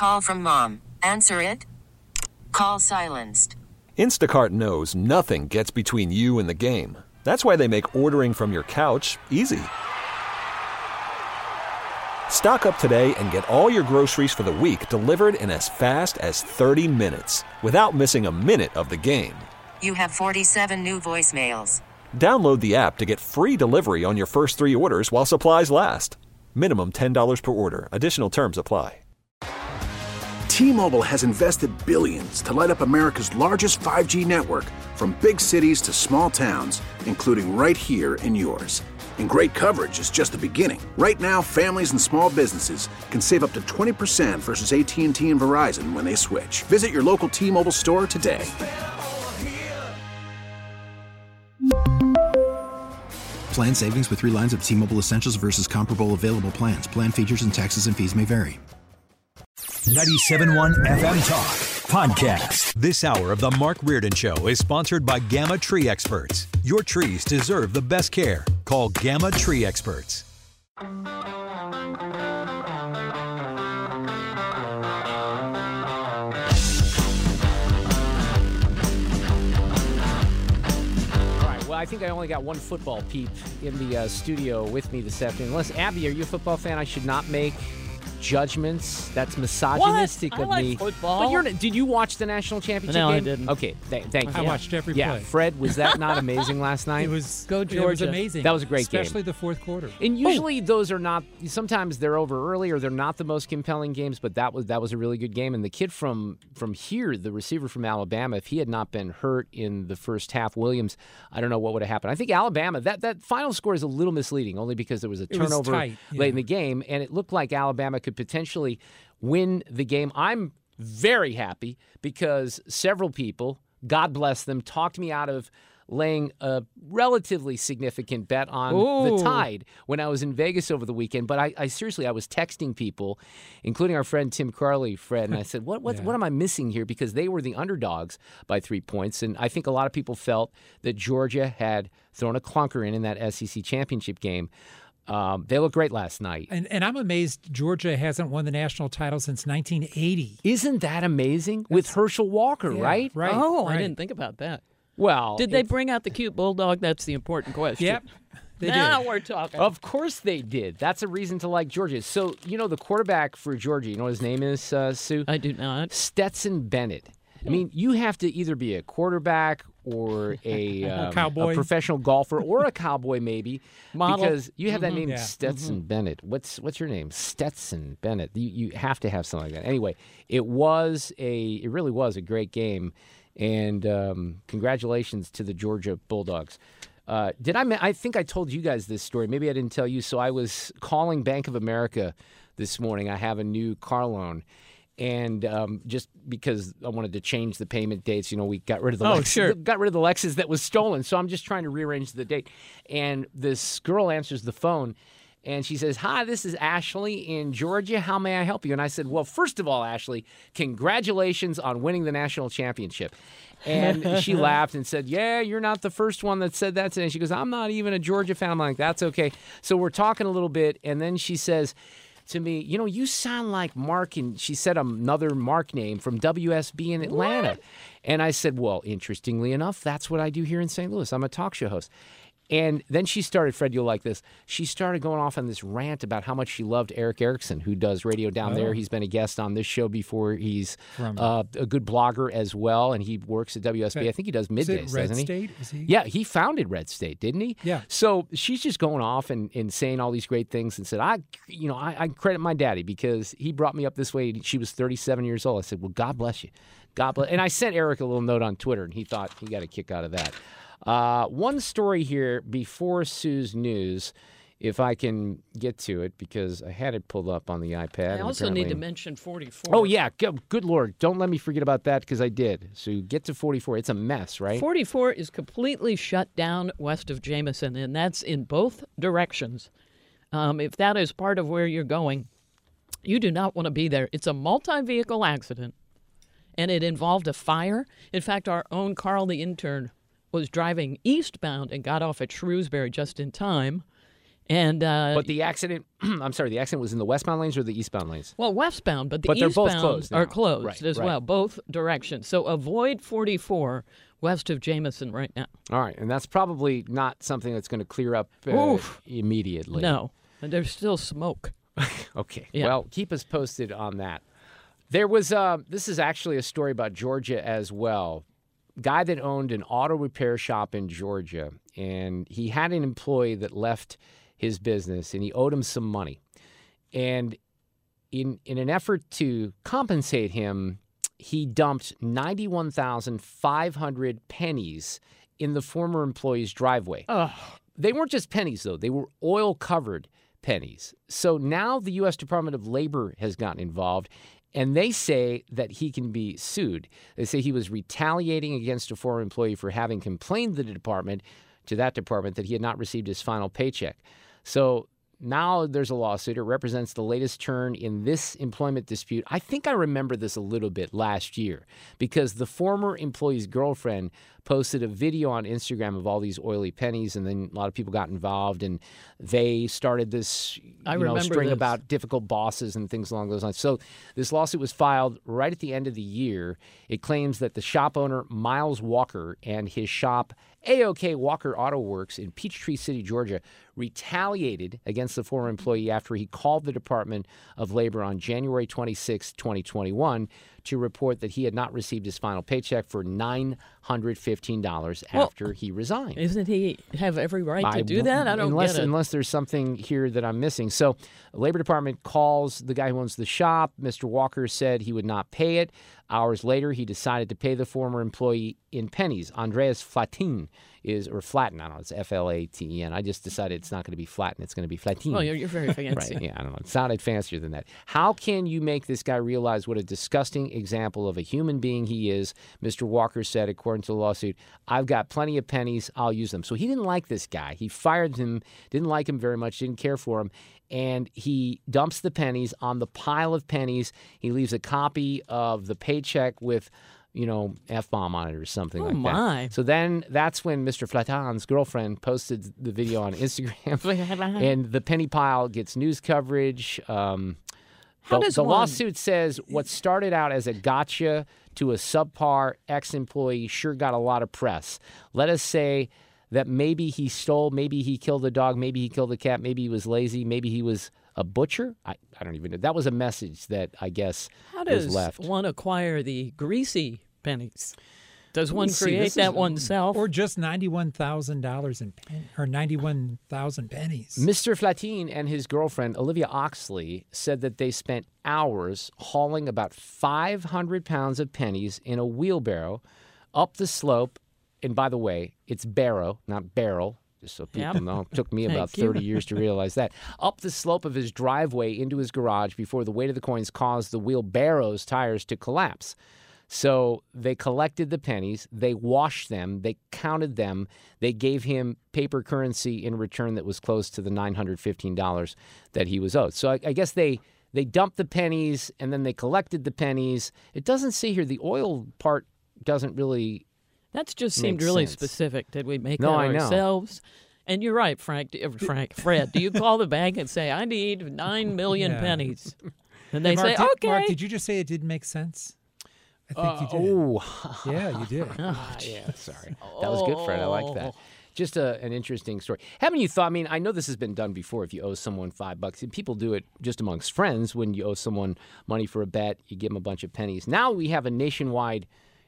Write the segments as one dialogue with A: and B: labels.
A: Call from mom. Answer it. Call silenced.
B: Instacart knows nothing gets between you and the game. That's why they make ordering from your couch easy. Stock up today and get all your groceries for the week delivered in as fast as 30 minutes without missing a minute of the game.
A: You have 47 new voicemails.
B: Download the app to get free delivery on your first 3 orders while supplies last. Minimum $10 per order. Additional terms apply.
C: T-Mobile has invested billions to light up America's largest 5G network, from big cities to small towns, including right here in yours. And great coverage is just the beginning. Right now, families and small businesses can save up to 20% versus AT&T and Verizon when they switch. Visit your local T-Mobile store today.
D: Plan savings with 3 lines of T-Mobile Essentials versus comparable available plans. Plan features and taxes and fees may vary.
E: 97.1 FM Talk Podcast. This hour of the Mark Reardon Show is sponsored by Gamma Tree Experts. Your trees deserve the best care. Call Gamma Tree Experts.
F: I think I only got one football peep in the studio with me this afternoon. Unless, Abby, are you a football fan? I should not make judgments. That's misogynistic of me.
G: Football.
F: But did you watch the national championship game?
G: No, I didn't.
F: Okay, thank you.
H: I watched every play.
F: Yeah, Fred, was that not amazing last night?
H: It was.
G: Go Georgia.
H: It was amazing.
F: That was a great game.
H: Especially the fourth quarter.
F: And usually those are not. Sometimes they're over early or they're not the most compelling games. But that was a really good game. And the kid from here, the receiver from Alabama, if he had not been hurt in the first half, Williams, I don't know what would have happened. I think Alabama. That final score is a little misleading, only because there was a turnover late in the game, and it looked like Alabama could potentially win the game. I'm very happy because several people, God bless them, talked me out of laying a relatively significant bet on the Tide when I was in Vegas over the weekend. But I seriously, I was texting people, including our friend Tim Carley, Fred, and I said, what am I missing here? Because they were the underdogs by 3 points. And I think a lot of people felt that Georgia had thrown a clunker in that SEC championship game. They looked great last night.
H: And I'm amazed Georgia hasn't won the national title since 1980.
F: Isn't that amazing? With Herschel Walker, right?
H: Right.
G: Oh,
H: right.
G: I didn't think about that.
F: Well,
G: did they bring out the cute bulldog? That's the important question.
H: Yep. They
G: now
H: did.
G: we're talking.
F: Of course they did. That's a reason to like Georgia. So, the quarterback for Georgia, you know what his name is, Sue?
G: I do not.
F: Stetson Bennett. I mean, you have to either be a quarterback or a
H: cowboy,
F: a professional golfer, or a cowboy maybe,
G: model,
F: because you have that name,
H: Yeah.
F: Stetson Bennett. What's your name? Stetson Bennett. You have to have something like that. Anyway, it really was a great game, and congratulations to the Georgia Bulldogs. I think I told you guys this story. Maybe I didn't tell you. So I was calling Bank of America this morning. I have a new car loan. And just because I wanted to change the payment dates, we got rid of the Lexus that was stolen. So I'm just trying to rearrange the date. And this girl answers the phone, and she says, "Hi, this is Ashley in Georgia. How may I help you?" And I said, "Well, first of all, Ashley, congratulations on winning the national championship." And she laughed and said, "Yeah, you're not the first one that said that today." And she goes, "I'm not even a Georgia fan." I'm like, "That's okay." So we're talking a little bit, and then she says to me, "You sound like Mark," and she said another Mark name from WSB in Atlanta. What? And I said, "Well, interestingly enough, that's what I do here in St. Louis. I'm a talk show host." And then she started, Fred, you'll like this, she started going off on this rant about how much she loved Eric Erickson, who does radio down there. He's been a guest on this show before. He's a good blogger as well, and he works at WSB. I think he does middays, doesn't he?
H: State? Is he?
F: Yeah, he founded Red State, didn't he?
H: Yeah.
F: So she's just going off and saying all these great things, and said, I credit my daddy because he brought me up this way. She was 37 years old. I said, "Well, God bless you. God bless." And I sent Eric a little note on Twitter, and he thought he got a kick out of that. One story here before Sue's news, if I can get to it, because I had it pulled up on the iPad.
G: I also need to mention 44.
F: Oh, yeah. Good Lord. Don't let me forget about that, because I did. So get to 44. It's a mess, right?
G: 44 is completely shut down west of Jameson, and that's in both directions. If that is part of where you're going, you do not want to be there. It's a multi-vehicle accident, and it involved a fire. In fact, our own Carl, the intern, was driving eastbound and got off at Shrewsbury just in time. And
F: But the accident, I'm sorry, the accident was in the westbound lanes or the eastbound lanes?
G: well, westbound, but the
F: But they're both
G: eastbound
F: closed
G: are
F: now.
G: closed
F: Right,
G: as
F: right.
G: well, both directions. So avoid 44 west of Jameson right now.
F: All right, and that's probably not something that's going to clear up
G: Oof.
F: immediately.
G: No, and there's still smoke.
F: Okay.
G: Yeah.
F: Well, keep us posted on that. There was this is actually a story about Georgia as well. Guy that owned an auto repair shop in Georgia, and he had an employee that left his business, and he owed him some money. And in an effort to compensate him, he dumped 91,500 pennies in the former employee's driveway. They weren't just pennies, though. They were oil-covered pennies. So now the U.S. Department of Labor has gotten involved, and they say that he can be sued. They say he was retaliating against a former employee for having complained to that department that he had not received his final paycheck. So now there's a lawsuit. It represents the latest turn in this employment dispute. I think I remember this a little bit last year because the former employee's girlfriend posted a video on Instagram of all these oily pennies, and then a lot of people got involved, and they started this string
G: this.
F: about difficult bosses and things along those lines. So this lawsuit was filed right at the end of the year. It claims that the shop owner, Miles Walker, and his shop, A-OK Walker Auto Works in Peachtree City, Georgia, retaliated against the former employee after he called the Department of Labor on January 26, 2021, to report that he had not received his final paycheck for $915 after he resigned.
G: Isn't he have every right to do that? I don't get it.
F: Unless there's something here that I'm missing. So the Labor Department calls the guy who owns the shop. Mr. Walker said he would not pay it. Hours later, he decided to pay the former employee in pennies. Andreas Flatin or Flatten, I don't know, it's F-L-A-T-E-N. I just decided it's not going to be Flatten, it's going to be Flatin.
G: Well, you're very fancy.
F: Right, yeah, I don't know. It sounded fancier than that. How can you make this guy realize what a disgusting example of a human being he is? Mr. Walker said, according to the lawsuit, I've got plenty of pennies, I'll use them. So he didn't like this guy. He fired him, didn't like him very much, didn't care for him, and he dumps the pennies on the pile of pennies. He leaves a copy of the paycheck with F-bomb on it or something like that. So then that's when Mr. Flatin's girlfriend posted the video on Instagram, and the penny pile gets news coverage. The lawsuit says what started out as a gotcha to a subpar ex-employee sure got a lot of press. Let us say that maybe he stole, maybe he killed a dog, maybe he killed a cat, maybe he was lazy, maybe he was a butcher. I don't even know. That was a message that I guess was left.
G: How does one acquire the greasy pennies? Does one create that oneself?
H: Or just $91,000 or 91,000 pennies?
F: Mr. Flatin and his girlfriend, Olivia Oxley, said that they spent hours hauling about 500 pounds of pennies in a wheelbarrow up the slope. And by the way, it's barrow, not barrel, just so people know. It took me about 30 years to realize that. Up the slope of his driveway into his garage before the weight of the coins caused the wheelbarrow's tires to collapse. So they collected the pennies, they washed them, they counted them, they gave him paper currency in return that was close to the $915 that he was owed. So I guess they dumped the pennies and then they collected the pennies. It doesn't say here, the oil part doesn't really
G: That just seemed really
F: sense.
G: Specific. Did we make
F: No,
G: that
F: I know.
G: ourselves? And you're right, Fred. Do you call the bank and say, I need 9 million pennies? And they say, okay.
H: Mark, did you just say it didn't make sense? I think you did. Yeah, you did.
F: Yeah, sorry. That was good, Fred. I like that. Just an interesting story. Haven't you thought, I mean, I know this has been done before if you owe someone $5. And people do it just amongst friends. When you owe someone money for a bet, you give them a bunch of pennies. Now we have a nationwide,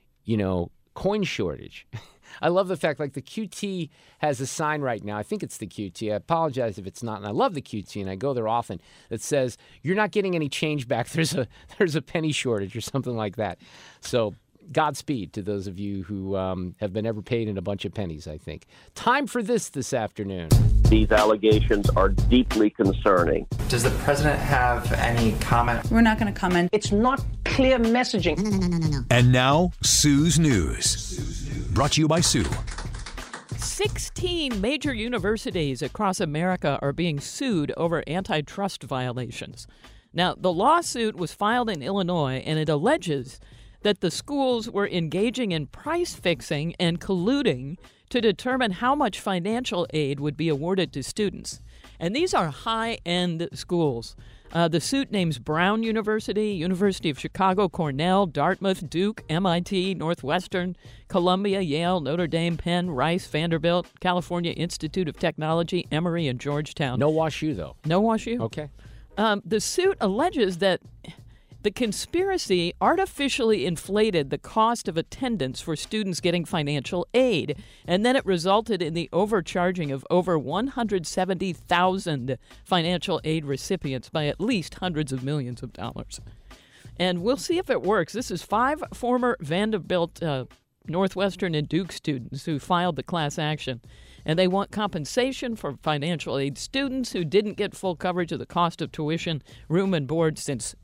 F: coin shortage. I love the fact, like the QT has a sign right now. I think it's the QT. I apologize if it's not. And I love the QT, and I go there often. That says you're not getting any change back. There's a penny shortage or something like that. So Godspeed to those of you who have been ever paid in a bunch of pennies, I think. Time for this afternoon.
I: These allegations are deeply concerning.
J: Does the president have any comment?
K: We're not going to comment.
L: It's not clear messaging.
K: No.
E: And now, Sue's News. Brought to you by Sue.
G: 16 major universities across America are being sued over antitrust violations. Now, the lawsuit was filed in Illinois, and it alleges that the schools were engaging in price fixing and colluding to determine how much financial aid would be awarded to students. And these are high-end schools. The suit names Brown University, University of Chicago, Cornell, Dartmouth, Duke, MIT, Northwestern, Columbia, Yale, Notre Dame, Penn, Rice, Vanderbilt, California Institute of Technology, Emory, and Georgetown.
F: No WashU, though.
G: No WashU?
F: Okay.
G: The suit alleges that the conspiracy artificially inflated the cost of attendance for students getting financial aid, and then it resulted in the overcharging of over 170,000 financial aid recipients by at least hundreds of millions of dollars. And we'll see if it works. This is 5 former Vanderbilt, Northwestern, and Duke students who filed the class action. And they want compensation for financial aid students who didn't get full coverage of the cost of tuition, room, and board since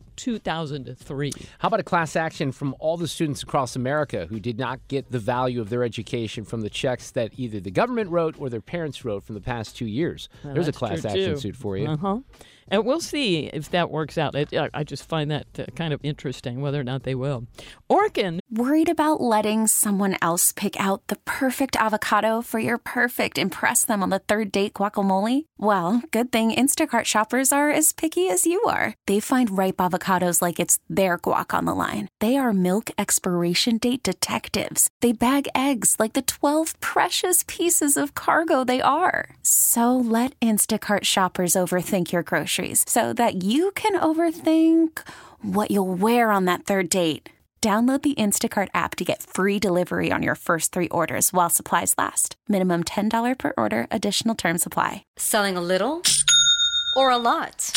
G: 2003.
F: How about a class action from all the students across America who did not get the value of their education from the checks that either the government wrote or their parents wrote from the past 2 years?
G: Well,
F: There's a class action suit for you.
G: Uh-huh. And we'll see if that works out. I just find that kind of interesting, whether or not they will. Orkin.
K: Worried about letting someone else pick out the perfect avocado for your perfect impress them on the third date guacamole? Well, good thing Instacart shoppers are as picky as you are. They find ripe avocados like it's their guac on the line. They are milk expiration date detectives. They bag eggs like the 12 precious pieces of cargo they are. So let Instacart shoppers overthink your groceries so that you can overthink what you'll wear on that third date. Download the Instacart app to get free delivery on your first 3 orders while supplies last. Minimum $10 per order. Additional terms apply.
M: Selling a little or a lot?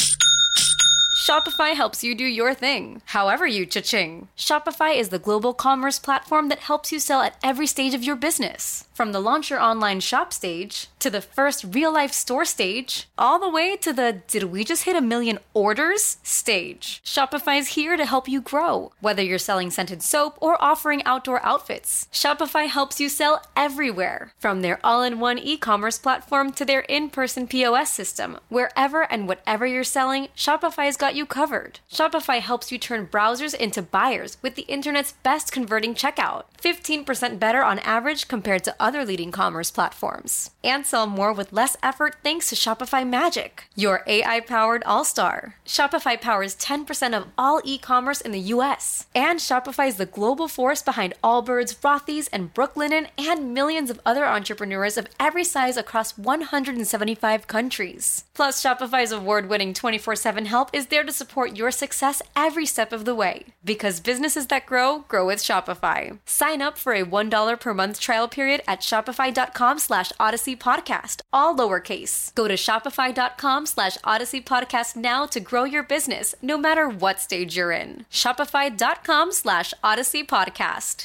M: Shopify helps you do your thing, however you cha-ching. Shopify is the global commerce platform that helps you sell at every stage of your business. From the launch your online shop stage, to the first real-life store stage, all the way to the did we just hit 1 million orders stage. Shopify's here to help you grow. Whether you're selling scented soap or offering outdoor outfits, Shopify helps you sell everywhere. From their all-in-one e-commerce platform to their in-person POS system, wherever and whatever you're selling, Shopify's got you covered. Shopify helps you turn browsers into buyers with the internet's best converting checkout. 15% better on average compared to other leading commerce platforms. And sell more with less effort thanks to Shopify Magic, your AI-powered all-star. Shopify powers 10% of all e-commerce in the U.S. And Shopify is the global force behind Allbirds, Rothy's, and Brooklinen, and millions of other entrepreneurs of every size across 175 countries. Plus, Shopify's award-winning 24/7 help is there to support your success every step of the way. Because businesses that grow, grow with Shopify. Sign up for a $1 per month trial period at shopify.com/Odyssey Podcast, all lowercase. Go to shopify.com/Odyssey Podcast now to grow your business, no matter what stage you're in. Shopify.com/Odyssey Podcast.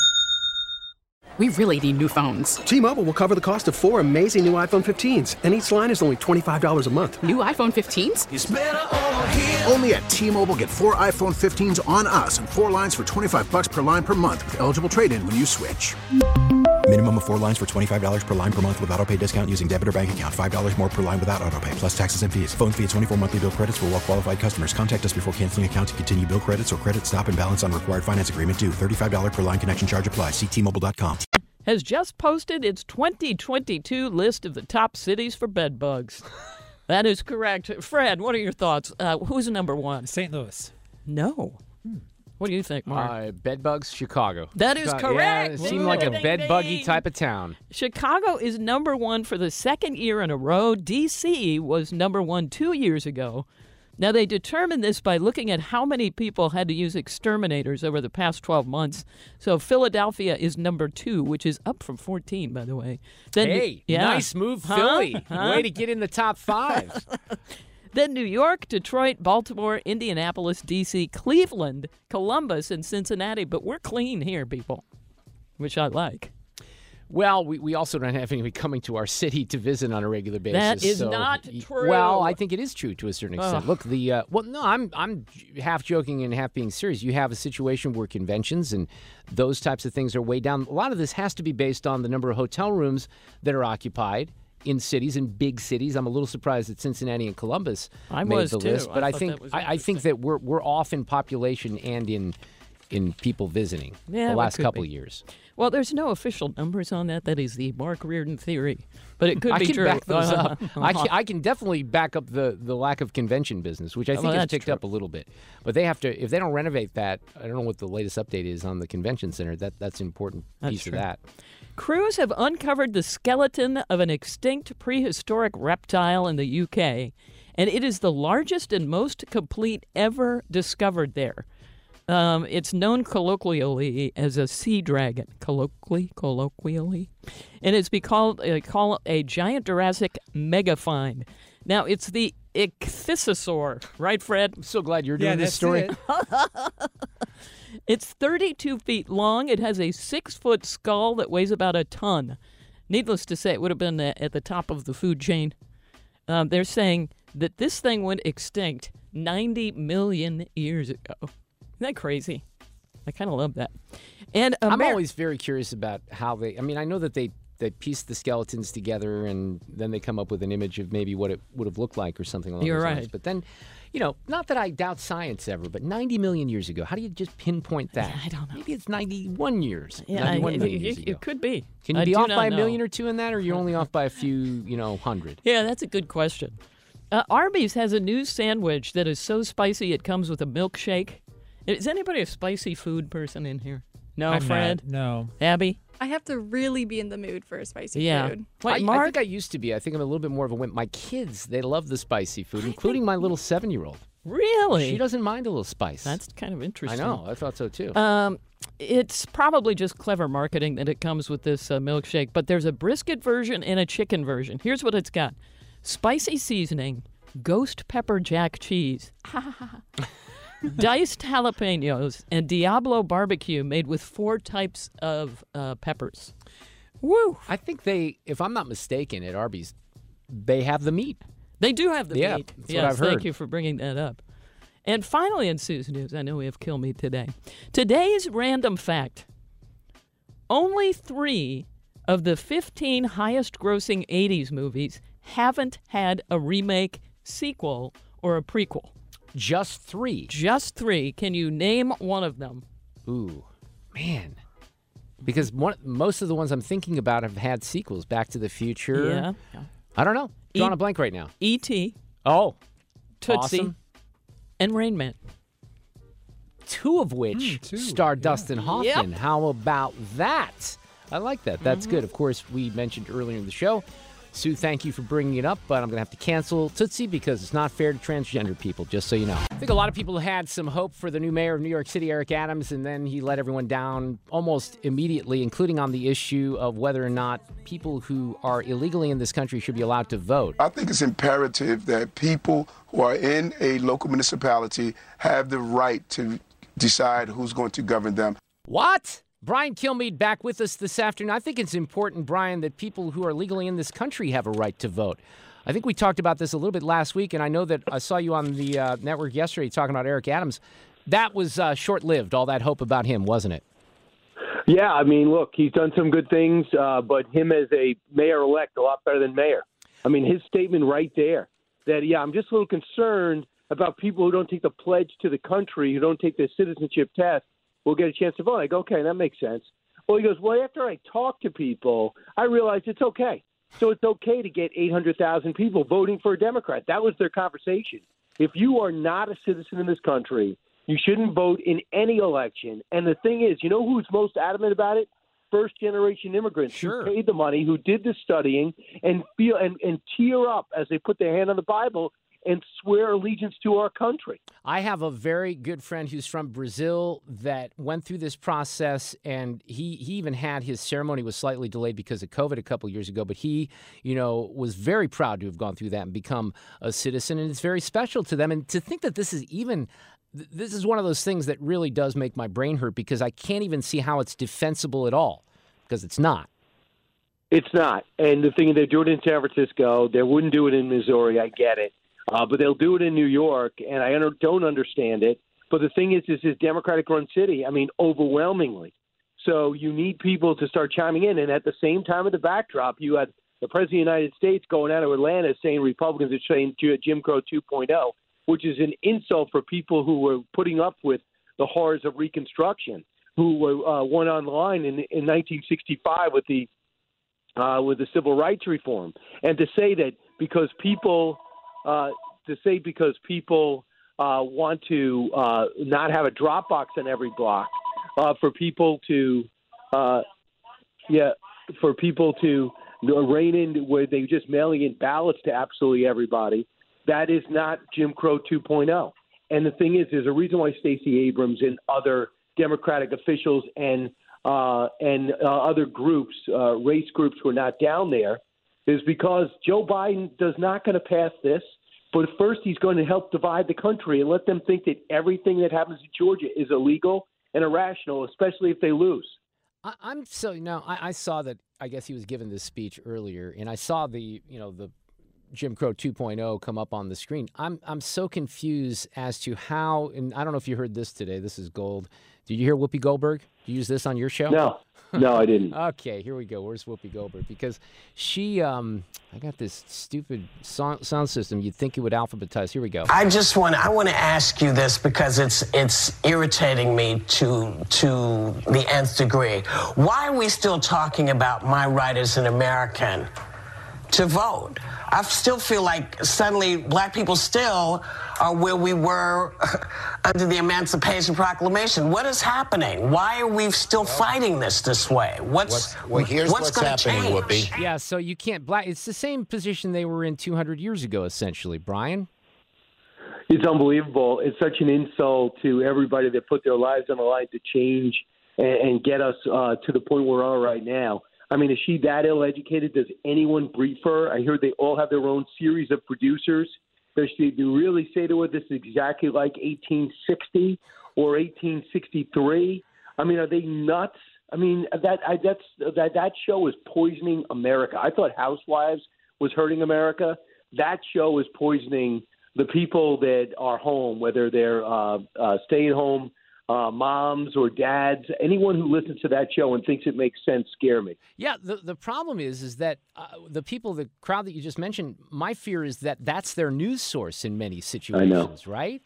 N: We really need new phones.
O: T-Mobile will cover the cost of 4 amazing new iPhone 15s, and each line is only $25 a month.
N: New iPhone 15s?
C: It's better over here. Only at T-Mobile, get 4 iPhone 15s on us and 4 lines for $25 per line per month with eligible trade-in when you switch.
D: Minimum of 4 lines for $25 per line per month with autopay discount using debit or bank account. $5 more per line without autopay, plus taxes and fees. Phone fee at 24 monthly bill credits for well-qualified customers. Contact us before canceling account to continue bill credits or credit stop and balance on required finance agreement due. $35 per line connection charge applies. See T-Mobile.com.
G: Has just posted its 2022 list of the top cities for bed bugs. That is correct. Fred, what are your thoughts? Who's number 1?
H: St. Louis.
G: No. What do you think, Mark?
F: Bed bugs, Chicago.
G: That is correct.
F: Yeah, it seemed like a bed buggy type of town.
G: Chicago is number 1 for the second year in a row. D.C. was number 1 2 years ago. Now, they determined this by looking at how many people had to use exterminators over the past 12 months. So Philadelphia is number 2, which is up from 14, by the way.
F: Then, nice move, Philly. Way to get in the top 5.
G: Then New York, Detroit, Baltimore, Indianapolis, D.C., Cleveland, Columbus, and Cincinnati. But we're clean here, people, which I like.
F: Well, we also don't have anybody coming to our city to visit on a regular basis.
G: That is not true.
F: Well, I think it is true to a certain extent. Look, I'm half joking and half being serious. You have a situation where conventions and those types of things are way down. A lot of this has to be based on the number of hotel rooms that are occupied in cities, in big cities. I'm a little surprised that Cincinnati and Columbus made the list, but I think that we're off in population and in in people visiting
G: Yeah,
F: the
G: it
F: last
G: could
F: couple
G: be.
F: years.
G: Well, there's no official numbers on that. That is the Mark Reardon theory, but it could
F: I
G: be
F: can
G: true.
F: back those up. I can definitely back up the lack of convention business, which I think has
G: that's
F: ticked
G: true.
F: up a little bit. But they have to, if they don't renovate that, I don't know what the latest update is on the convention center. That's an important piece
G: true.
F: of that.
G: Crews have uncovered the skeleton of an extinct prehistoric reptile in the UK, and it is the largest and most complete ever discovered there. It's known colloquially as a sea dragon, colloquially, and it's called a giant Jurassic megafind. Now, it's the ichthyosaur, right, Fred?
F: I'm so glad you're doing this story.
G: It's 32 feet long. It has a 6-foot skull that weighs about a ton. Needless to say, it would have been at the top of the food chain. They're saying that this thing went extinct 90 million years ago. Isn't that crazy? I kind of love that. And
F: I'm always very curious about how they, I mean, I know that they piece the skeletons together and then they come up with an image of maybe what it would have looked like or something along those lines. But then, not that I doubt science ever, but 90 million years ago, how do you just pinpoint that?
G: I don't know.
F: Maybe it's 91 years.
G: Yeah,
F: 91 million years ago.
G: It could be.
F: Can you
G: I
F: be
G: do
F: off
G: not
F: by a
G: know.
F: million or two in that, or you're only off by a few, hundred?
G: Yeah, that's a good question. Arby's has a new sandwich that is so spicy it comes with a milkshake. Is anybody a spicy food person in here? No,
H: I'm
G: Fred?
H: not, no.
G: Abby?
P: I have to really be in the mood for a spicy food.
F: I think I used to be. I think I'm a little bit more of a wimp. My kids, they love the spicy food, including my little 7-year-old.
G: Really?
F: She doesn't mind a little spice.
G: That's kind of interesting.
F: I know. I thought so, too.
G: It's probably just clever marketing that it comes with this milkshake, but there's a brisket version and a chicken version. Here's what it's got. Spicy seasoning, ghost pepper jack cheese, diced jalapenos, and Diablo barbecue made with 4 types of peppers. Woo!
F: I think if I'm not mistaken, at Arby's, they have the meat.
G: They do have the meat.
F: That's what I've heard.
G: Thank you for bringing that up. And finally in Sue's News, I know we have Kill Me today. Today's random fact. Only 3 of the 15 highest-grossing 80s movies haven't had a remake, sequel, or a prequel.
F: Just 3?
G: Just 3. Can you name one of them?
F: Ooh, man. Because most of the ones I'm thinking about have had sequels. Back to the Future.
G: Yeah.
F: I don't know. Drawing a blank right now.
G: E.T.
F: Oh.
G: Tootsie.
F: Awesome.
G: And Rain Man.
F: 2 of which star Dustin Hoffman.
G: Yep.
F: How about that? I like that. That's good. Of course, we mentioned earlier in the show. Sue, thank you for bringing it up, but I'm going to have to cancel Tootsie because it's not fair to transgender people, just so you know. I think a lot of people had some hope for the new mayor of New York City, Eric Adams, and then he let everyone down almost immediately, including on the issue of whether or not people who are illegally in this country should be allowed to vote.
Q: I think it's imperative that people who are in a local municipality have the right to decide who's going to govern them.
F: What? Brian Kilmeade back with us this afternoon. I think it's important, Brian, that people who are legally in this country have a right to vote. I think we talked about this a little bit last week, and I know that I saw you on the network yesterday talking about Eric Adams. That was short-lived, all that hope about him, wasn't it?
R: Yeah, I mean, look, he's done some good things, but him as a mayor-elect, a lot better than mayor. I mean, his statement right there that, I'm just a little concerned about people who don't take the pledge to the country, who don't take the citizenship test, will get a chance to vote. I go, okay, that makes sense. Well, he goes, well, after I talk to people, I realized it's okay. So it's okay to get 800,000 people voting for a Democrat. That was their conversation. If you are not a citizen in this country, you shouldn't vote in any election. And the thing is, you know who's most adamant about it? First-generation immigrants who paid the money, who did the studying, and feel and tear up as they put their hand on the Bible and swear allegiance to our country.
F: I have a very good friend who's from Brazil that went through this process, and he even had his ceremony was slightly delayed because of COVID a couple years ago, but he, was very proud to have gone through that and become a citizen, and it's very special to them. And to think that this is one of those things that really does make my brain hurt because I can't even see how it's defensible at all, because it's not.
R: It's not. And the thing is, they do it in San Francisco. They wouldn't do it in Missouri. I get it. But they'll do it in New York, and I don't understand it. But the thing is, this is a Democratic-run city, overwhelmingly. So you need people to start chiming in. And at the same time of the backdrop, you had the President of the United States going out of Atlanta saying Republicans are saying Jim Crow 2.0, which is an insult for people who were putting up with the horrors of Reconstruction, who went online in 1965 with the civil rights reform, and to say that because people want to not have a drop box on every block, for people to rein in where they're just mailing in ballots to absolutely everybody, that is not Jim Crow 2.0. And the thing is, there's a reason why Stacey Abrams and other Democratic officials and other groups, race groups, were not down there, is because Joe Biden is not going to pass this. But first, he's going to help divide the country and let them think that everything that happens in Georgia is illegal and irrational, especially if they lose.
F: I saw that. I guess he was given this speech earlier, and I saw the Jim Crow 2.0 come up on the screen. I'm so confused as to how, and I don't know if you heard this today. This is gold. Did you hear Whoopi Goldberg? Did you use this on your show?
R: No, I didn't.
F: Okay, here we go. Where's Whoopi Goldberg? Because she, I got this stupid sound system. You'd think it would alphabetize. Here we go.
S: I want to ask you this because it's irritating me to the nth degree. Why are we still talking about my right as an American to vote? I still feel like suddenly black people still are where we were under the Emancipation Proclamation. What is happening? Why are we still fighting this way? What's happening, change?
F: Whoopi? Yeah, so you can't it's the same position they were in 200 years ago, essentially, Brian.
R: It's unbelievable. It's such an insult to everybody that put their lives on the line to change and get us to the point we're on right now. I mean, is she that ill-educated? Does anyone brief her? I heard they all have their own series of producers. Does she really say to her this is exactly like 1860 or 1863? I mean, are they nuts? I mean, that show is poisoning America. I thought Housewives was hurting America. That show is poisoning the people that are home, whether they're stay-at-home moms or dads. Anyone who listens to that show and thinks it makes sense scare me.
F: Yeah, the problem is that the people, the crowd that you just mentioned, my fear is that that's their news source in many situations, right?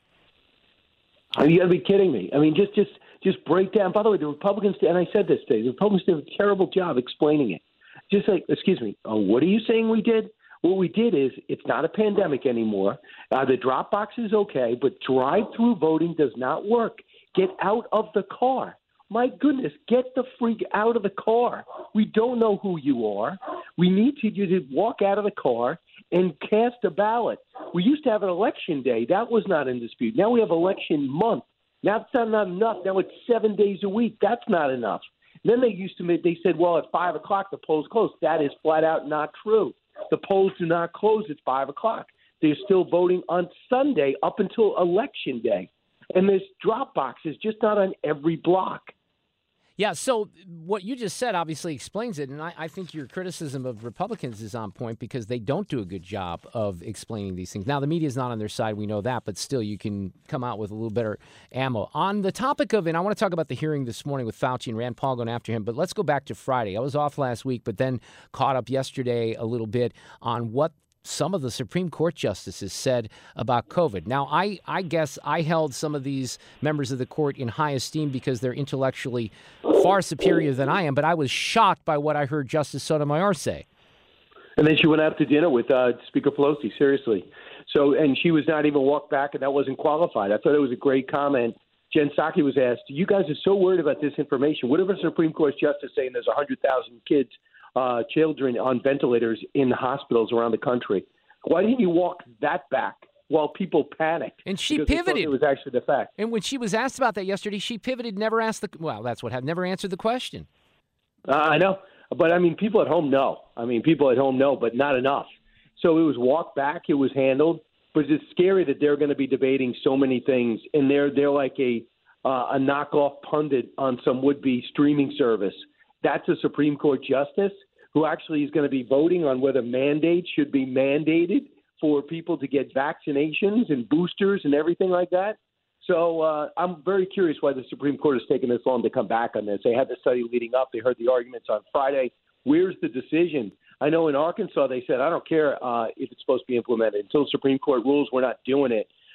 R: You got to be kidding me. I mean, just break down. By the way, the Republicans, and I said this today, the Republicans did a terrible job explaining it. Just like, excuse me, what are you saying we did? What we did is it's not a pandemic anymore. The drop box is okay, but drive-through voting does not work. Get out of the car. My goodness, get the freak out of the car. We don't know who you are. We need you to walk out of the car and cast a ballot. We used to have an election day. That was not in dispute. Now we have election month. Now that's not enough. Now it's 7 days a week. That's not enough. Then they said, well, at 5 o'clock the polls close. That is flat out not true. The polls do not close at 5 o'clock. They're still voting on Sunday up until election day. And there's drop boxes, just not on every block.
F: Yeah, so what you just said obviously explains it, and I think your criticism of Republicans is on point because they don't do a good job of explaining these things. Now, the media is not on their side, we know that, but still you can come out with a little better ammo. On the topic of, and I want to talk about the hearing this morning with Fauci and Rand Paul going after him, but let's go back to Friday. I was off last week, but then caught up yesterday a little bit on what some of the Supreme Court justices said about COVID. Now, I guess I held some of these members of the court in high esteem because they're intellectually far superior than I am, but I was shocked by what I heard Justice Sotomayor say.
R: And then she went out to dinner with Speaker Pelosi, seriously. And she was not even walked back, and that wasn't qualified. I thought it was a great comment. Jen Psaki was asked, you guys are so worried about this information. What if a Supreme Court justice saying there's 100,000 kids children on ventilators in hospitals around the country? Why didn't you walk that back while people panicked?
F: And she pivoted.
R: It was actually the fact.
F: And when she was asked about that yesterday, she pivoted, never answered the question.
R: I know. But, I mean, people at home know. But not enough. So it was walked back. It was handled. But it's scary that they're going to be debating so many things, and they're like a knockoff pundit on some would-be streaming service. That's a Supreme Court justice who actually is going to be voting on whether mandates should be mandated for people to get vaccinations and boosters and everything like that. So I'm very curious why the Supreme Court has taken this long to come back on this. They had the study leading up. They heard the arguments on Friday. Where's the decision? I know in Arkansas they said, I don't care if it's supposed to be implemented. Until the Supreme Court rules, we're not doing it.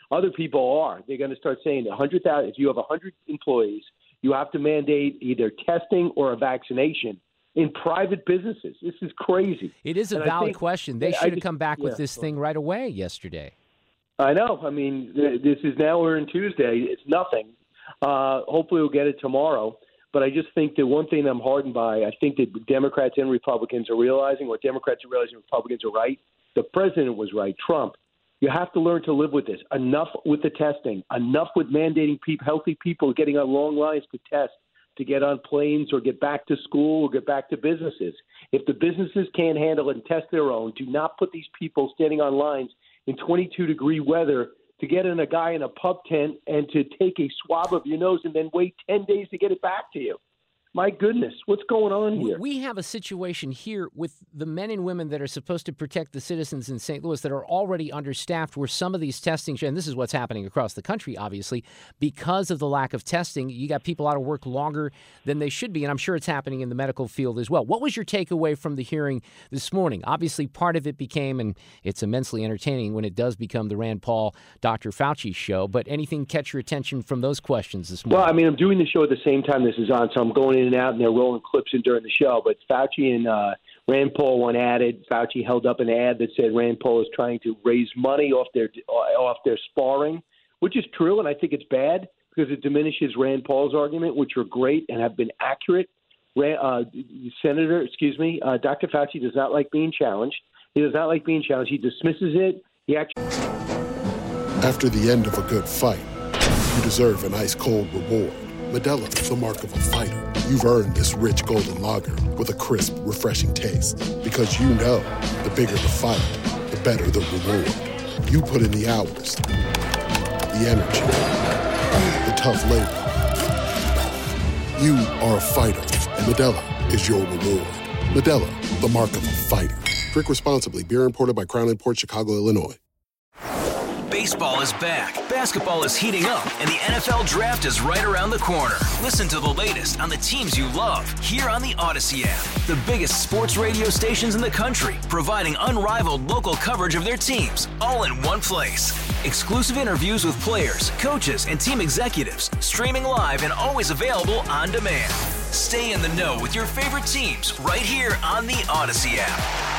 R: Other people are. They're going to start saying 100,000. If you have 100 employees, you have to mandate either testing or a vaccination in private businesses. This is crazy.
F: It is a valid question. They should have come back with this thing right away yesterday.
R: I know. I mean, this is now we're in Tuesday. It's nothing. Hopefully we'll get it tomorrow. But I just think that one thing I'm hardened by, I think that Democrats and Republicans are realizing, or Democrats are realizing Republicans are right. The president was right, Trump. You have to learn to live with this. Enough with the testing. Enough with mandating healthy people getting on long lines to test, to get on planes or get back to school or get back to businesses. If the businesses can't handle it and test their own, do not put these people standing on lines in 22-degree weather to get in a guy in a pub tent and to take a swab of your nose and then wait 10 days to get it back to you. My goodness, what's going on here?
F: We have a situation here with the men and women that are supposed to protect the citizens in St. Louis that are already understaffed, where some of these testing, and this is what's happening across the country, obviously, because of the lack of testing. You got people out of work longer than they should be, and I'm sure it's happening in the medical field as well. What was your takeaway from the hearing this morning? Obviously, part of it became, and it's immensely entertaining when it does become the Rand Paul, Dr. Fauci show, but anything catch your attention from those questions this morning?
R: Well, I mean, I'm doing the show at the same time this is on, so I'm going in and out, and they're rolling clips in during the show. But Fauci and Rand Paul one added. Fauci held up an ad that said Rand Paul is trying to raise money off their sparring, which is true, and I think it's bad because it diminishes Rand Paul's argument, which are great and have been accurate. Dr. Fauci does not like being challenged. He does not like being challenged. He dismisses it.
T: After the end of a good fight, you deserve an ice-cold reward. Modelo is the mark of a fighter. You've earned this rich golden lager with a crisp, refreshing taste. Because you know, the bigger the fight, the better the reward. You put in the hours, the energy, the tough labor. You are a fighter, and Modelo is your reward. Modelo, the mark of a fighter. Drink responsibly. Beer imported by Crown Imports, Chicago, Illinois.
U: Baseball is back, basketball is heating up, and the NFL Draft is right around the corner. Listen to the latest on the teams you love here on the Odyssey app. The biggest sports radio stations in the country, providing unrivaled local coverage of their teams, all in one place. Exclusive interviews with players, coaches, and team executives, streaming live and always available on demand. Stay in the know with your favorite teams right here on the Odyssey app.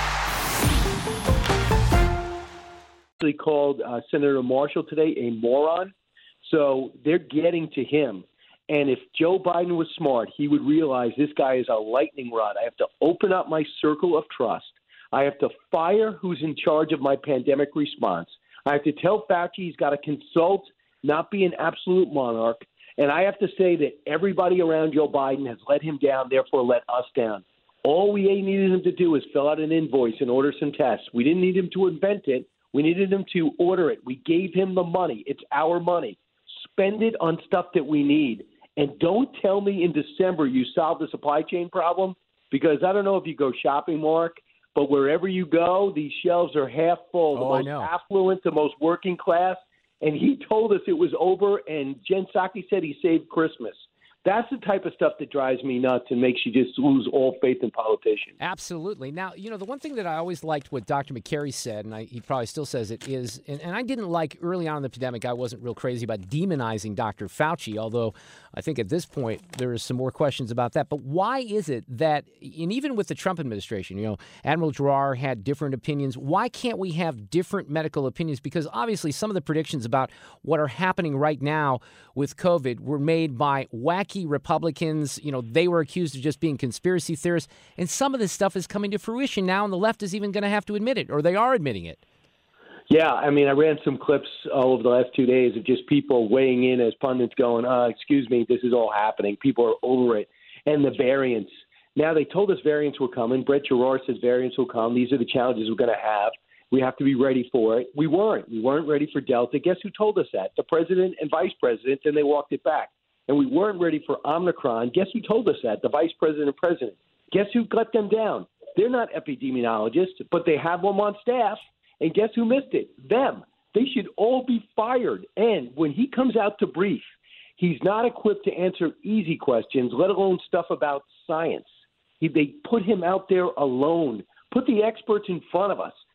R: Called Senator Marshall today a moron. So they're getting to him. And if Joe Biden was smart, he would realize this guy is a lightning rod. I have to open up my circle of trust. I have to fire who's in charge of my pandemic response. I have to tell Fauci he's got to consult, not be an absolute monarch. And I have to say that everybody around Joe Biden has let him down, therefore let us down. All we needed him to do is fill out an invoice and order some tests. We didn't need him to invent it. We needed him to order it. We gave him the money. It's our money. Spend it on stuff that we need. And don't tell me in December you solved the supply chain problem, because I don't know if you go shopping, Mark, but wherever you go, these shelves are half full. The most affluent, the most working class. And he told us it was over, and Jen Psaki said he saved Christmas. That's the type of stuff that drives me nuts and makes you just lose all faith in politicians.
F: Absolutely. Now, the one thing that I always liked what Dr. McCary said, and he probably still says it, is, and I didn't like early on in the pandemic, I wasn't real crazy about demonizing Dr. Fauci, although I think at this point there is some more questions about that. But why is it that, and even with the Trump administration, Admiral Giroir had different opinions. Why can't we have different medical opinions? Because obviously some of the predictions about what are happening right now with COVID were made by wacky Republicans. They were accused of just being conspiracy theorists. And some of this stuff is coming to fruition now, and the left is even going to have to admit it, or they are admitting it.
R: Yeah, I mean, I ran some clips over the last 2 days of just people weighing in as pundits going, excuse me, this is all happening. People are over it. And the variants. Now, they told us variants were coming. Brett Giroir says variants will come. These are the challenges we're going to have. We have to be ready for it. We weren't. We weren't ready for Delta. Guess who told us that? The president and vice president, and they walked it back. And we weren't ready for Omicron. Guess who told us that? The vice president and president. Guess who cut them down? They're not epidemiologists, but they have them on staff. And guess who missed it? Them. They should all be fired. And when he comes out to brief, he's not equipped to answer easy questions, let alone stuff about science. They put him out there alone. Put the experts in front of us.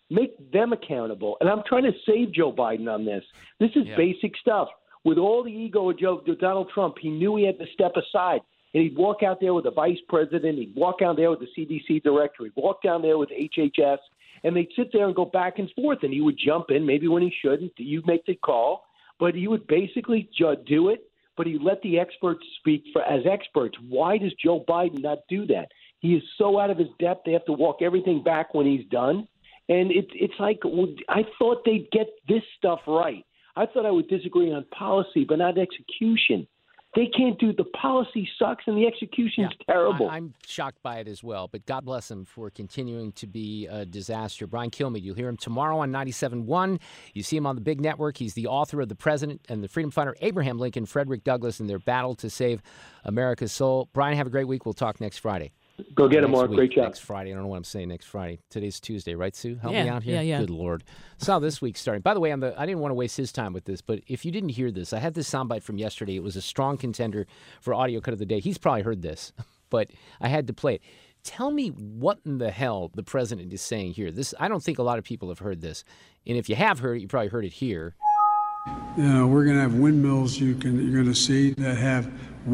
R: Make them accountable. And I'm trying to save Joe Biden on this. This is basic stuff. With all the ego of Donald Trump, he knew he had to step aside. And he'd walk out there with the vice president. He'd walk out there with the CDC director. He'd walk down there with HHS. And they'd sit there and go back and forth. And he would jump in, maybe when he shouldn't. You make the call. But he would basically do it. But he let the experts speak as experts. Why does Joe Biden not do that? He is so out of his depth. They have to walk everything back when he's done. And it's like, I thought they'd get this stuff right. I thought I would disagree on policy, but not execution. They can't do – the policy sucks and the execution's terrible.
F: I'm shocked by it as well, but God bless him for continuing to be a disaster. Brian Kilmeade, you'll hear him tomorrow on 97.1. You see him on the big network. He's the author of The President and the Freedom Fighter, Abraham Lincoln, Frederick Douglass, in their battle to save America's soul. Brian, have a great week. We'll talk next Friday.
R: Go get him, Mark. Great job.
F: Next Friday. I don't know what I'm saying next Friday. Today's Tuesday, right, Sue? Help me out here.
G: Yeah.
F: Good Lord. So this week's starting. By the way, I didn't want to waste his time with this, but if you didn't hear this, I had this soundbite from yesterday. It was a strong contender for Audio Cut of the Day. He's probably heard this, but I had to play it. Tell me what in the hell the president is saying here. I don't think a lot of people have heard this. And if you have heard it, you probably heard it here.
A: We're going to have windmills you're going to see that have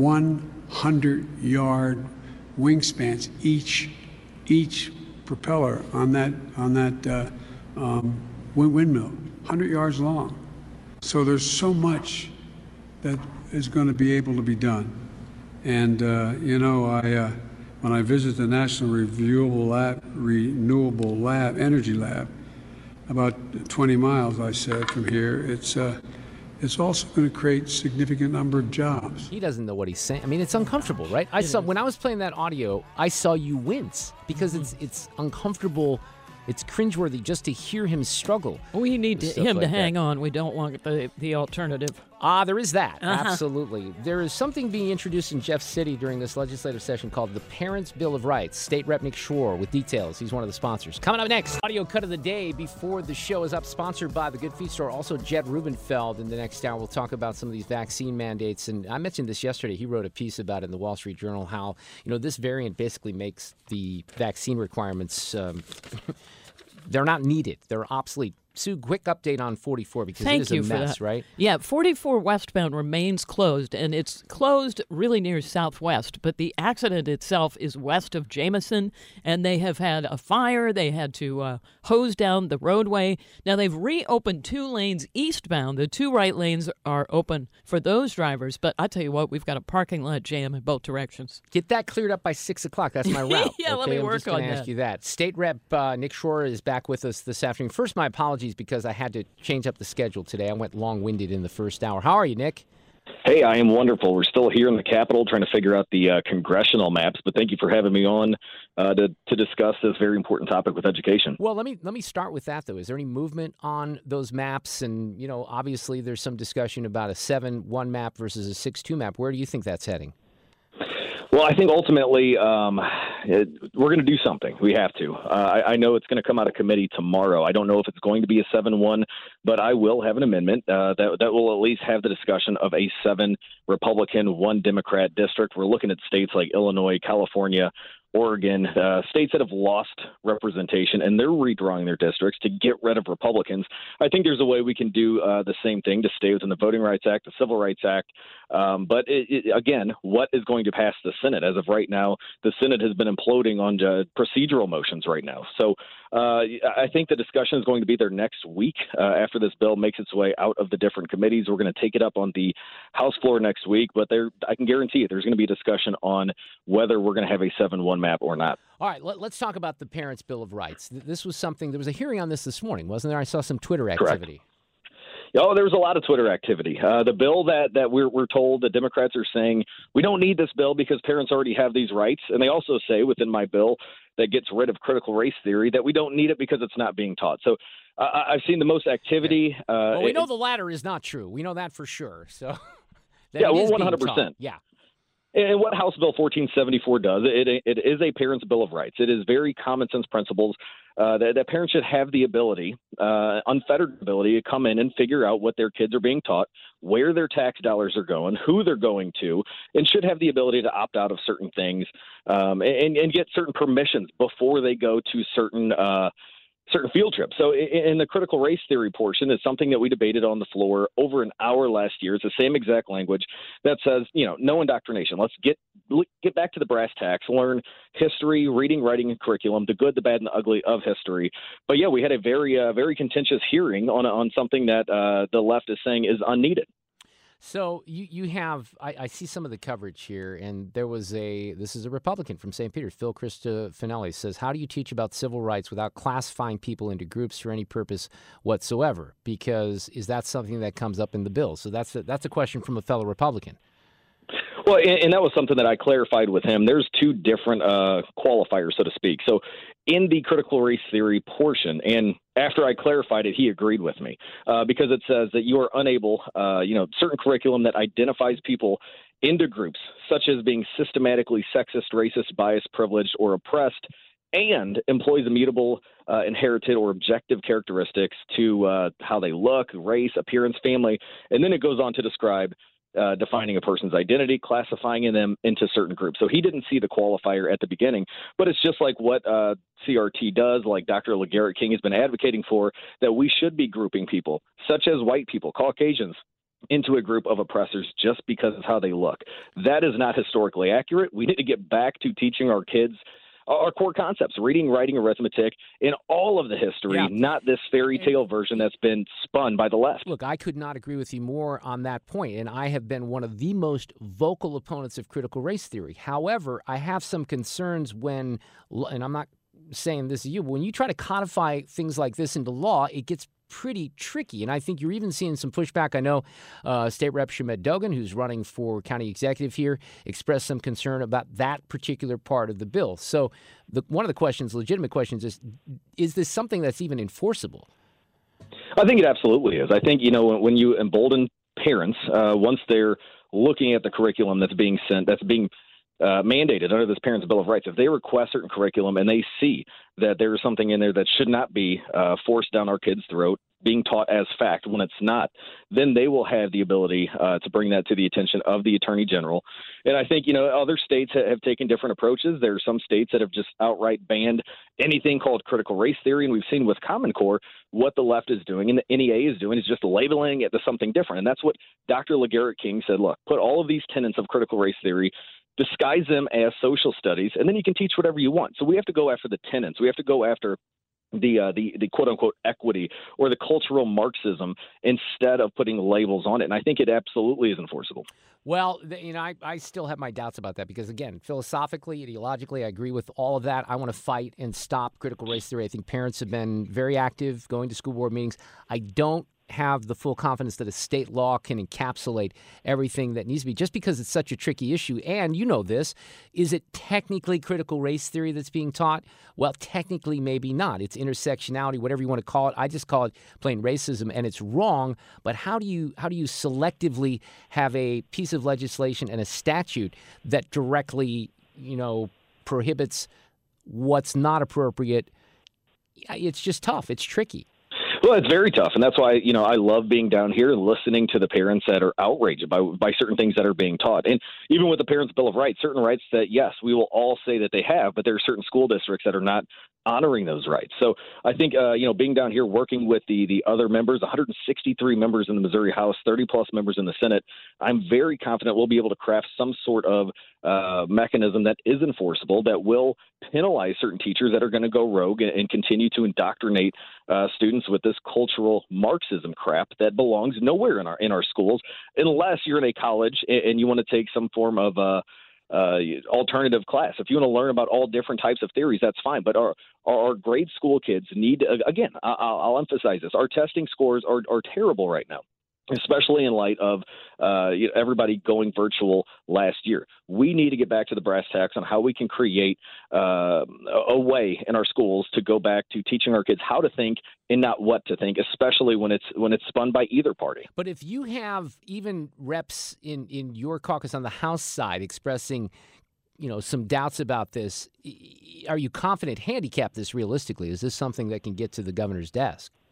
A: 100-yard wingspans each propeller on that windmill, 100 yards long. So there's so much that is going to be able to be done. And when I visit the National Renewable Energy Lab, about 20 miles, I said, from here, it's also going to create significant number of jobs.
F: He doesn't know what he's saying. I mean, it's uncomfortable, right? When I was playing that audio, I saw you wince because it's uncomfortable. It's cringeworthy just to hear him struggle.
G: We need him to hang on. We don't want the alternative.
F: There is that. Absolutely. There is something being introduced in Jeff City during this legislative session called the Parents' Bill of Rights. State Rep Nick Schroer with details. He's one of the sponsors. Coming up next, Audio Cut of the Day before the show is up, sponsored by the Good Feet Store. Also, Jed Rubenfeld in the next hour. We'll talk about some of these vaccine mandates. And I mentioned this yesterday. He wrote a piece about it in the Wall Street Journal, how this variant basically makes the vaccine requirements they're not needed. They're obsolete. Sue, quick update on 44 because it is a mess, right?
G: Yeah, 44 westbound remains closed, and it's closed really near Southwest, but the accident itself is west of Jameson, and they have had a fire. They had to hose down the roadway. Now, they've reopened 2 lanes eastbound. The 2 right lanes are open for those drivers, but I tell you what, we've got a parking lot jam in both directions.
F: Get that cleared up by 6 o'clock. That's my route.
G: Yeah, let me work on that. I'm just going
F: to ask you that. State Rep Nick Schroer is back with us this afternoon. First, my apologies because I had to change up the schedule today. I went long-winded in the first hour. How are you, Nick?
V: Hey, I am wonderful. We're still here in the Capitol trying to figure out the congressional maps, but thank you for having me on to discuss this very important topic with education.
F: Well, let me start with that, though. Is there any movement on those maps? And, obviously there's some discussion about a 7-1 map versus a 6-2 map. Where do you think that's heading?
V: Well, I think ultimately we're going to do something. We have to. I know it's going to come out of committee tomorrow. I don't know if it's going to be a 7-1, but I will have an amendment that will at least have the discussion of a 7 Republican, 1 Democrat district. We're looking at states like Illinois, California, Oregon, states that have lost representation, and they're redrawing their districts to get rid of Republicans. I think there's a way we can do the same thing to stay within the Voting Rights Act, the Civil Rights Act. But again, what is going to pass the Senate? As of right now, the Senate has been imploding on procedural motions right now. So I think the discussion is going to be there next week after this bill makes its way out of the different committees. We're going to take it up on the House floor next week, but I can guarantee you there's going to be a discussion on whether we're going to have a 7-1 map or not.
F: All right, let's talk about the Parents' Bill of Rights. This was something, there was a hearing on this morning, wasn't there? I saw some Twitter activity.
V: Correct. Oh, there was a lot of Twitter activity. The bill that we're told the Democrats are saying, we don't need this bill because parents already have these rights. And they also say within my bill that gets rid of critical race theory that we don't need it because it's not being taught. So I've seen the most activity.
F: Well, we know the latter is not true. We know that for sure. So
V: yeah, well, 100%.
F: Yeah.
V: And what House Bill 1474 does, it is a parent's bill of rights. It is very common sense principles that parents should have the ability, unfettered ability, to come in and figure out what their kids are being taught, where their tax dollars are going, who they're going to, and should have the ability to opt out of certain things and get certain permissions before they go to certain certain field trips. So in the critical race theory portion, it's something that we debated on the floor over an hour last year. It's the same exact language that says, no indoctrination. Let's get back to the brass tacks, learn history, reading, writing, and curriculum, the good, the bad, and the ugly of history. But yeah, we had a very contentious hearing on something that the left is saying is unneeded.
F: So you have, I see some of the coverage here, and this is a Republican from St. Peter's, Phil Cristofanelli, says, how do you teach about civil rights without classifying people into groups for any purpose whatsoever? Because is that something that comes up in the bill? So that's a question from a fellow Republican.
V: Well, and that was something that I clarified with him. There's two different qualifiers, so to speak. So in the critical race theory portion, and after I clarified it, he agreed with me because it says that you are unable, certain curriculum that identifies people into groups, such as being systematically sexist, racist, biased, privileged, or oppressed, and employs immutable, inherited, or objective characteristics to how they look, race, appearance, family. And then it goes on to describe defining a person's identity, classifying them into certain groups. So he didn't see the qualifier at the beginning, but it's just like what CRT does, like Dr. LeGarrette King has been advocating for, that we should be grouping people, such as white people, Caucasians, into a group of oppressors just because of how they look. That is not historically accurate. We need to get back to teaching our kids our core concepts, reading, writing, arithmetic, in all of the history, not this fairy tale version that's been spun by the left.
F: Look, I could not agree with you more on that point, and I have been one of the most vocal opponents of critical race theory. However, I have some concerns when, and I'm not saying this to you, but when you try to codify things like this into law, it gets pretty tricky. And I think you're even seeing some pushback. I know State Rep Shamed Dogan, who's running for county executive here, expressed some concern about that particular part of the bill. So one of the questions, legitimate questions, is this something that's even enforceable?
V: I think it absolutely is. I think, when you embolden parents, once they're looking at the curriculum that's being sent, that's being mandated under this Parents' Bill of Rights, if they request certain curriculum and they see that there is something in there that should not be forced down our kids' throat, being taught as fact when it's not, then they will have the ability to bring that to the attention of the Attorney General. And I think, other states have taken different approaches. There are some states that have just outright banned anything called critical race theory. And we've seen with Common Core what the left is doing and the NEA is doing is just labeling it as something different. And that's what Dr. LeGarrette King said, look, put all of these tenets of critical race theory, disguise them as social studies, and then you can teach whatever you want. So we have to go after the tenets. We have to go after the quote unquote equity or the cultural Marxism instead of putting labels on it. And I think it absolutely is enforceable.
F: Well, I still have my doubts about that because, again, philosophically, ideologically, I agree with all of that. I want to fight and stop critical race theory. I think parents have been very active going to school board meetings. I don't have the full confidence that a state law can encapsulate everything that needs to be, just because it's such a tricky issue. And you know this, is it technically critical race theory that's being taught? Well, technically maybe not. It's intersectionality, whatever you want to call it. I just call it plain racism, and it's wrong. But how do you selectively have a piece of legislation and a statute that directly, prohibits what's not appropriate? It's just tough. It's tricky.
V: Well, it's very tough, and that's why, I love being down here and listening to the parents that are outraged by certain things that are being taught. And even with the Parents' Bill of Rights, certain rights that, yes, we will all say that they have, but there are certain school districts that are not honoring those rights. So I think, being down here working with the other members, 163 members in the Missouri House, 30-plus members in the Senate, I'm very confident we'll be able to craft some sort of mechanism that is enforceable, that will penalize certain teachers that are going to go rogue and continue to indoctrinate students with this cultural Marxism crap that belongs nowhere in our schools, unless you're in a college and you want to take some form of alternative class. If you want to learn about all different types of theories, that's fine. But our grade school kids need, again, I'll emphasize this, our testing scores are terrible right now, especially in light of everybody going virtual last year. We need to get back to the brass tacks on how we can create a way in our schools to go back to teaching our kids how to think and not what to think, especially when it's spun by either party.
F: But if you have even reps in your caucus on the House side expressing some doubts about this, are you confident, handicap this realistically? Is this something that can get to the governor's desk?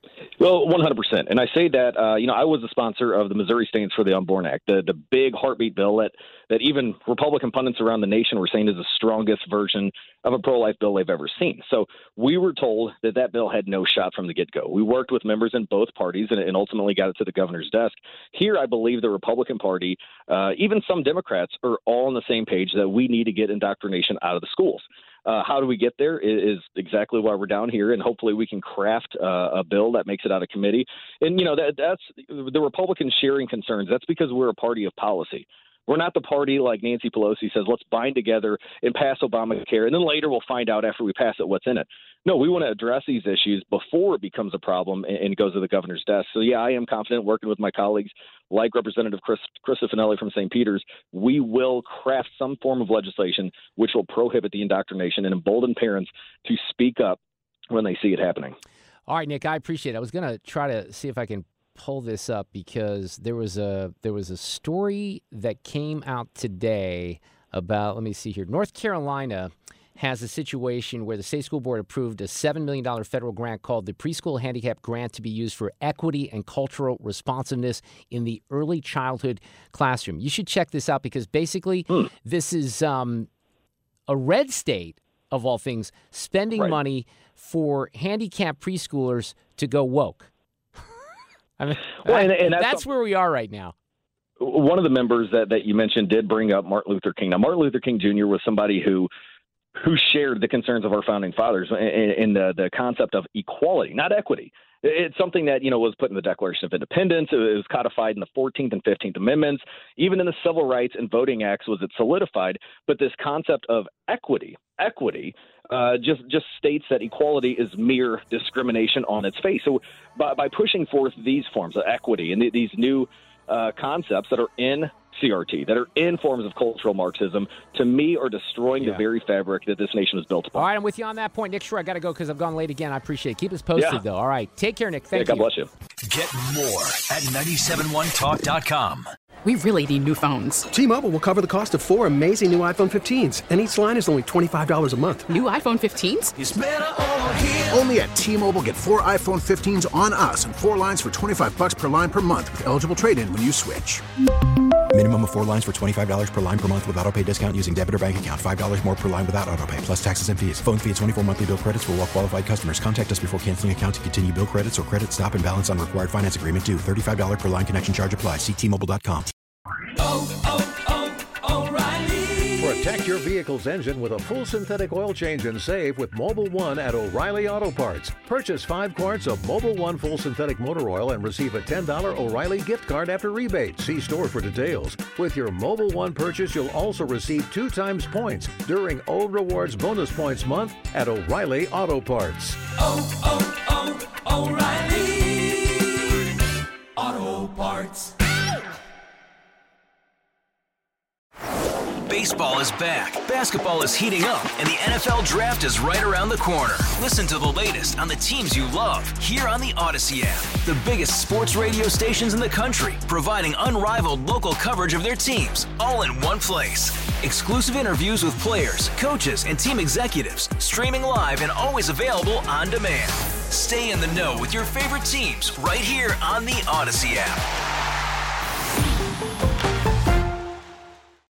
V: Well, 100%. And I say that, I was the sponsor of the Missouri Stands for the Unborn Act, the big heartbeat bill that even Republican pundits around the nation were saying is the strongest version of a pro-life bill they've ever seen. So we were told that bill had no shot from the get-go. We worked with members in both parties and ultimately got it to the governor's desk. Here, I believe the Republican Party, even some Democrats, are all on the same page that we need to get indoctrination out of the schools. How do we get there is exactly why we're down here, and hopefully we can craft a bill that makes it out of committee. And, that's the Republicans sharing concerns. That's because we're a party of policy. We're not the party like Nancy Pelosi says, let's bind together and pass Obamacare, and then later we'll find out after we pass it what's in it. No, we want to address these issues before it becomes a problem and goes to the governor's desk. So, yeah, I am confident working with my colleagues like Representative Krista Finelli from St. Peter's. We will craft some form of legislation which will prohibit the indoctrination and embolden parents to speak up when they see it happening.
F: All right, Nick, I appreciate it. I was going to try to see if I can pull this up because there was a story that came out today about, let me see here, North Carolina has a situation where the state school board approved a $7 million federal grant called the Preschool Handicap Grant to be used for equity and cultural responsiveness in the early childhood classroom. You should check this out because basically this is a red state, of all things, spending money for handicapped preschoolers to go woke. I mean, and that's where we are right now.
V: One of the members that you mentioned did bring up Martin Luther King. Now, Martin Luther King Jr. was somebody who shared the concerns of our founding fathers in the concept of equality, not equity. It's something that, was put in the Declaration of Independence. It was codified in the 14th and 15th Amendments. Even in the Civil Rights and Voting Acts was it solidified. But this concept of equity just states that equality is mere discrimination on its face. So by pushing forth these forms of equity and these new concepts that are in CRT, that are in forms of cultural Marxism, to me are destroying the very fabric that this nation was built upon.
F: All right, I'm with you on that point. Nick, sure, I got to go because I've gone late again. I appreciate it. Keep us posted, though. All right, take care, Nick. Thank you.
V: God bless you.
U: Get more at 971talk.com.
N: We really need new phones.
O: T-Mobile will cover the cost of 4 amazing new iPhone 15s, and each line is only $25 a month.
N: New iPhone 15s?
C: It's better over here. Only at T-Mobile, get 4 iPhone 15s on us and 4 lines for $25 per line per month with eligible trade-in when you switch.
D: Minimum of 4 lines for $25 per line per month with autopay discount using debit or bank account. $5 more per line without autopay, plus taxes and fees. Phone fee at 24 monthly bill credits for well-qualified customers. Contact us before canceling account to continue bill credits or credit stop and balance on required finance agreement due. $35 per line connection charge applies. See T-Mobile.com.
B: O'Reilly. Protect your vehicle's engine with a full synthetic oil change and save with Mobil 1 at O'Reilly Auto Parts. Purchase 5 quarts of Mobil 1 full synthetic motor oil and receive a $10 O'Reilly gift card after rebate. See store for details. With your Mobil 1 purchase, you'll also receive 2 times points during O Rewards Bonus Points Month at O'Reilly Auto Parts.
U: O'Reilly Auto Parts. Baseball is back, basketball is heating up, and the NFL Draft is right around the corner. Listen to the latest on the teams you love here on the Odyssey app. The biggest sports radio stations in the country, providing unrivaled local coverage of their teams, all in one place. Exclusive interviews with players, coaches, and team executives, streaming live and always available on demand. Stay in the know with your favorite teams right here on the Odyssey app.